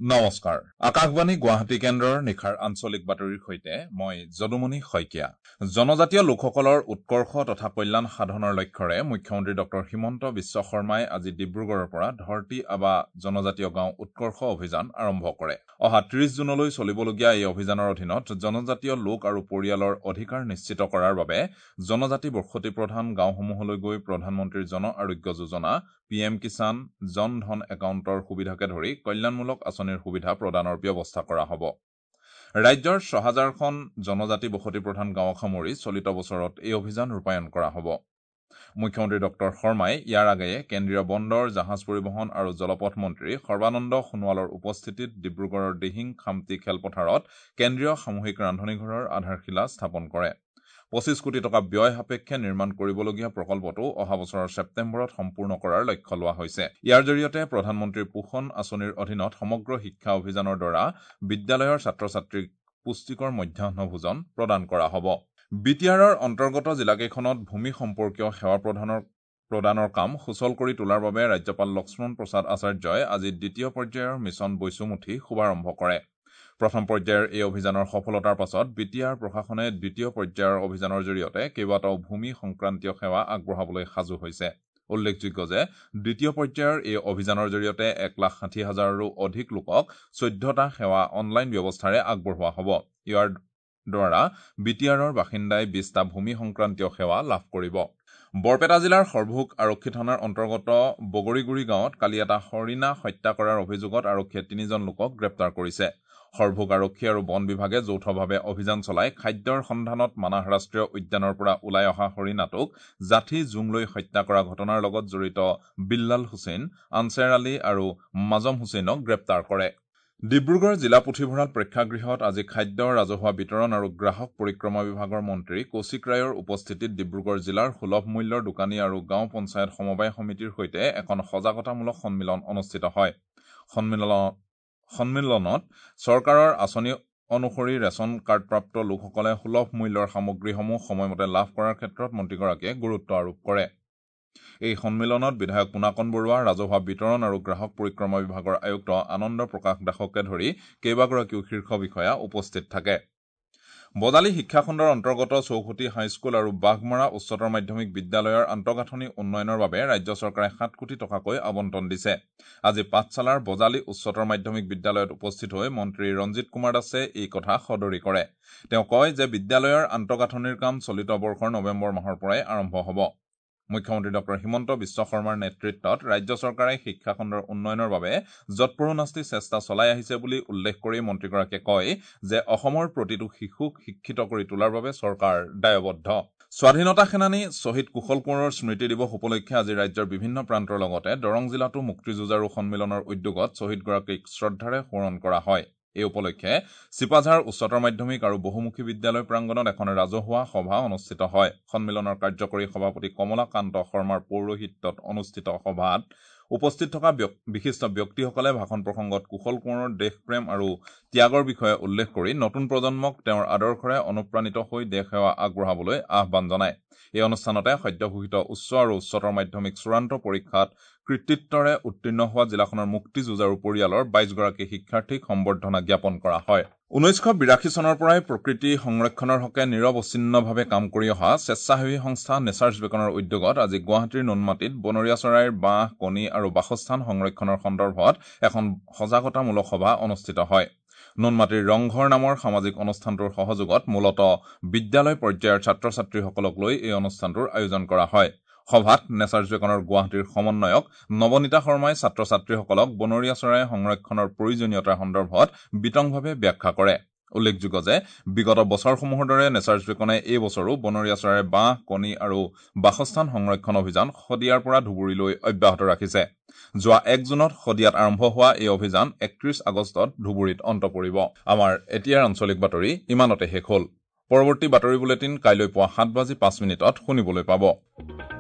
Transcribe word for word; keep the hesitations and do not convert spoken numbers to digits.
নমস্কাৰ আকাশবাণী গুৱাহাটী কেন্দ্ৰৰ নিখাৰ আঞ্চলিক বাতৰিৰ সৈতে মই যদুমণি শইকীয়া জনজাতীয় লোকসকলৰ উৎকৰ্ষ তথা কল্যাণ সাধনৰ লক্ষ্যৰে মুখ্যমন্ত্ৰী ডক্টৰ হিমন্ত বিশ্ব শৰ্মাই আজি ডিব্ৰুগড়ৰ পৰা ধৰতি আবা জনজাতীয় গাঁও উৎকৰ্ষ অভিযান আৰম্ভ কৰে অহা ত্ৰিশ জুনলৈ চলিবলগীয়া এই অভিযানৰ অধীনত জনজাতীয় লোক আৰু পৰিয়ালৰ অধিকাৰ নিশ্চিত কৰাৰ বাবে জনজাতি বসতি প্ৰধান গাঁওসমূহলৈ গৈ প্ৰধানমন্ত্ৰীৰ জন আৰোগ্য যোজনা পি এম কিষাণ জন ধন একাউণ্টৰ সুবিধাকে ধৰি কল্যাণমূলক আঁচনিৰ সুবিধা প্ৰদানৰ ব্যৱস্থা কৰা হ'ব ৰাজ্যৰ ছয় হাজাৰখন জনজাতি বসতি প্ৰধান গাঁৱক সামৰি চলিত বছৰত এই অভিযান ৰূপায়ণ কৰা হ'ব মুখ্যমন্ত্ৰী ডক্টৰ শৰ্মাই ইয়াৰ আগেয়ে কেন্দ্ৰীয় বন্দৰ জাহাজ পৰিবহণ আৰু জলপথ মন্ত্ৰী সৰ্বানন্দ সোণোৱালৰ উপস্থিতিত ডিব্ৰুগড়ৰ দিহিং খামটি খেলপথাৰত কেন্দ্ৰীয় সামূহিক ৰান্ধনীঘৰৰ আধাৰশিলা স্থাপন কৰে পঁচিছ কোটি টকা ব্যয় সাপেক্ষে নিৰ্মাণ কৰিবলগীয়া প্ৰকল্পটো অহা বছৰৰ ছেপ্টেম্বৰত সম্পূৰ্ণ কৰাৰ লক্ষ্য লোৱা হৈছে ইয়াৰ জৰিয়তে প্ৰধানমন্ত্ৰীৰ পোষণ আঁচনিৰ অধীনত সমগ্ৰ শিক্ষা অভিযানৰ দ্বাৰা বিদ্যালয়ৰ ছাত্ৰ ছাত্ৰীক পুষ্টিকৰ মধ্যাহ্ন ভোজন প্ৰদান কৰা হ'ব বি টি আৰৰ অন্তৰ্গত জিলাকেইখনত ভূমি সম্পৰ্কীয় সেৱা প্ৰদানৰ প্ৰদানৰ কাম সুচল কৰি তোলাৰ বাবে ৰাজ্যপাল লক্ষ্মণ প্ৰসাদ আচাৰ্যই আজি দ্বিতীয় পৰ্যায়ৰ মিছন বৈচুমুঠি শুভাৰম্ভ কৰে প্ৰথম পৰ্যায়ৰ এই অভিযানৰ সফলতাৰ পাছত বি টি আৰ প্ৰশাসনে দ্বিতীয় পৰ্যায়ৰ অভিযানৰ জৰিয়তে কেইবাটাও ভূমি সংক্ৰান্তীয় সেৱা আগবঢ়াবলৈ সাজু হৈছে উল্লেখযোগ্য যে দ্বিতীয় পৰ্যায়ৰ এই অভিযানৰ জৰিয়তে এক লাখ ষাঠি হাজাৰৰো অধিক লোকক চৈধ্যটা সেৱা অনলাইন ব্যৱস্থাৰে আগবঢ়োৱা হ'ব ইয়াৰ দ্বাৰা বি টি আৰৰ বাসিন্দাই বিশটা ভূমি সংক্ৰান্তীয় সেৱা লাভ কৰিব বৰপেটা জিলাৰ সৰভোগ আৰক্ষী থানাৰ অন্তৰ্গত বগৰীগুৰি গাঁৱত কালি এটা হৰিণা হত্যা কৰাৰ অভিযোগত আৰক্ষীয়ে তিনিজন লোকক গ্ৰেপ্তাৰ কৰিছে সৰভোগ আৰক্ষী আৰু বন বিভাগে যৌথভাৱে অভিযান চলাই খাদ্যৰ সন্ধানত মানাহ ৰাষ্ট্ৰীয় উদ্যানৰ পৰা ওলাই অহা হৰিণাটোক জাঠি জুংলৈ হত্যা কৰা ঘটনাৰ লগত জড়িত বিল্লাল হুছেইন আনছেৰ আলী আৰু মাজম হুছেইনক গ্ৰেপ্তাৰ কৰে ডিব্ৰুগড় জিলা পুথিভঁৰাল প্ৰেক্ষাগৃহত আজি খাদ্য ৰাজহুৱা বিতৰণ আৰু গ্ৰাহক পৰিক্ৰমা বিভাগৰ মন্ত্ৰী কৌশিক ৰায়ৰ উপস্থিতিত ডিব্ৰুগড় জিলাৰ সুলভ মূল্যৰ দোকানী আৰু গাঁও পঞ্চায়ত সমবায় সমিতিৰ সৈতে এখন সজাগতামূলক সন্মিলন অনুষ্ঠিত হয় সন্মিলনত সন্মিলনত চৰকাৰৰ আঁচনি অনুসৰি ৰেচন কাৰ্ডপ্ৰাপ্ত লোকসকলে সুলভ মূল্যৰ সামগ্ৰীসমূহ সময়মতে লাভ কৰাৰ ক্ষেত্ৰত মন্ত্ৰীগৰাকীয়ে গুৰুত্ব আৰোপ কৰে এই সন্মিলনত বিধায়ক পুনাকন বৰুৱা ৰাজহুৱা বিতৰণ আৰু গ্ৰাহক পৰিক্ৰমা বিভাগৰ আয়ুক্ত আনন্দ প্ৰকাশ দাসকে ধৰি কেইবাগৰাকীও শীৰ্ষ বিষয়া উপস্থিত থাকে বজালী শিক্ষাখণ্ডৰ অন্তৰ্গত চৌখুটি হাইস্কুল আৰু বাঘমাৰা উচ্চতৰ মাধ্যমিক বিদ্যালয়ৰ আন্তঃগাঁথনি উন্নয়নৰ বাবে ৰাজ্য চৰকাৰে সাত কোটি টকাকৈ আবণ্টন দিছে আজি পাঠশালাৰ বজালী উচ্চতৰ মাধ্যমিক বিদ্যালয়ত উপস্থিত হৈ মন্ত্ৰী ৰঞ্জিত কুমাৰ দাসে এই কথা সদৰি কৰে তেওঁ কয় যে বিদ্যালয়ৰ আন্তঃগাঁথনিৰ কাম চলিত বৰ্ষৰ নৱেম্বৰ মাহৰ পৰাই আৰম্ভ হ'ব মুখ্যমন্ত্ৰী ডক্টৰ হিমন্ত বিশ্ব শৰ্মাৰ নেতৃত্বত ৰাজ্য চৰকাৰে শিক্ষাখণ্ডৰ উন্নয়নৰ বাবে যৎপৰোনাস্তি চেষ্টা চলাই আহিছে বুলি উল্লেখ কৰি মন্ত্ৰীগৰাকীয়ে কয় যে অসমৰ প্ৰতিটো শিশুক শিক্ষিত কৰি তোলাৰ বাবে চৰকাৰ দায়বদ্ধ স্বাধীনতা সেনানী শ্বহীদ কুশল কোঁৱৰৰ স্মৃতি দিৱস উপলক্ষে আজি ৰাজ্যৰ বিভিন্ন প্ৰান্তৰ লগতে দৰং জিলাতো মুক্তিযুঁজাৰু সন্মিলনৰ উদ্যোগত শ্বহীদগৰাকীক শ্ৰদ্ধাৰে সোঁৱৰণ কৰা হয় এই উপলক্ষে চিপাঝাৰ উচ্চতৰ মাধ্যমিক আৰু বহুমুখী বিদ্যালয় প্ৰাংগণত এখন ৰাজহুৱা সভা অনুষ্ঠিত হয় সন্মিলনৰ কাৰ্যকৰী সভাপতি কমলাকান্ত শৰ্মাৰ পৌৰোহিত্যত অনুষ্ঠিত সভাত উপস্থিত থকা বিশিষ্ট ব্যক্তিসকলে ভাষণ প্ৰসংগত কুশল কোঁৱৰৰ দেশপ্ৰেম আৰু ত্যাগৰ বিষয়ে উল্লেখ কৰি নতুন প্ৰজন্মক তেওঁৰ আদৰ্শৰে অনুপ্ৰাণিত হৈ দেশ সেৱা আগবঢ়াবলৈ আহ্বান জনায় এই অনুষ্ঠানতে সদ্যঘোষিত উচ্চ আৰু উচ্চতৰ মাধ্যমিক চূড়ান্ত পৰীক্ষাত কৃতিত্বৰে উত্তীৰ্ণ হোৱা জিলাখনৰ মুক্তিযুঁজাৰু পৰিয়ালৰ বাইশ গৰাকী শিক্ষাৰ্থীক সম্বৰ্ধনা জ্ঞাপন কৰা হয় ঊনৈছশ বিৰাশী চনৰ পৰাই প্ৰকৃতি সংৰক্ষণৰ হকে নিৰৱচ্ছিন্নভাৱে কাম কৰি অহা স্বেচ্ছাসেৱী সংস্থা নেচাৰ্ছ বেকনৰ উদ্যোগত আজি গুৱাহাটীৰ নুনমাটিত বনৰীয়া চৰাইৰ বাঁহ কণী আৰু বাসস্থান সংৰক্ষণৰ সন্দৰ্ভত এখন সজাগতামূলক সভা অনুষ্ঠিত হয় নুনমাটিৰ ৰংঘৰ নামৰ সামাজিক অনুষ্ঠানটোৰ সহযোগত মূলতঃ বিদ্যালয় পৰ্যায়ৰ ছাত্ৰ ছাত্ৰীসকলক লৈ এই অনুষ্ঠানটোৰ আয়োজন কৰা হয় সভাত নেচাৰ্ছ বেকনৰ গুৱাহাটীৰ সমন্বয়ক নৱনীতা শৰ্মাই ছাত্ৰ ছাত্ৰীসকলক বনৰীয়া চৰাই সংৰক্ষণৰ প্ৰয়োজনীয়তাৰ সন্দৰ্ভত বিতংভাৱে ব্যাখ্যা কৰে উল্লেখযোগ্য যে বিগত বছৰসমূহৰ দৰে নেচাৰ্ছ বেকনে এই বছৰো বনৰীয়া চৰাইৰ বাঁহ কণী আৰু বাসস্থান সংৰক্ষণ অভিযান শদিয়াৰ পৰা ধুবুৰীলৈ অব্যাহত ৰাখিছে যোৱা এক জুনত শদিয়াত আৰম্ভ হোৱা এই অভিযান একত্ৰিশ আগষ্টত ধুবুৰীত অন্ত পৰিব আমাৰ এতিয়াৰ আঞ্চলিক বাতৰি ইমানতে শেষ হ'ল পৰৱৰ্তী বাতৰি বুলেটিন কাইলৈ পুৱা সাত বাজি পাঁচ মিনিটত শুনিবলৈ পাব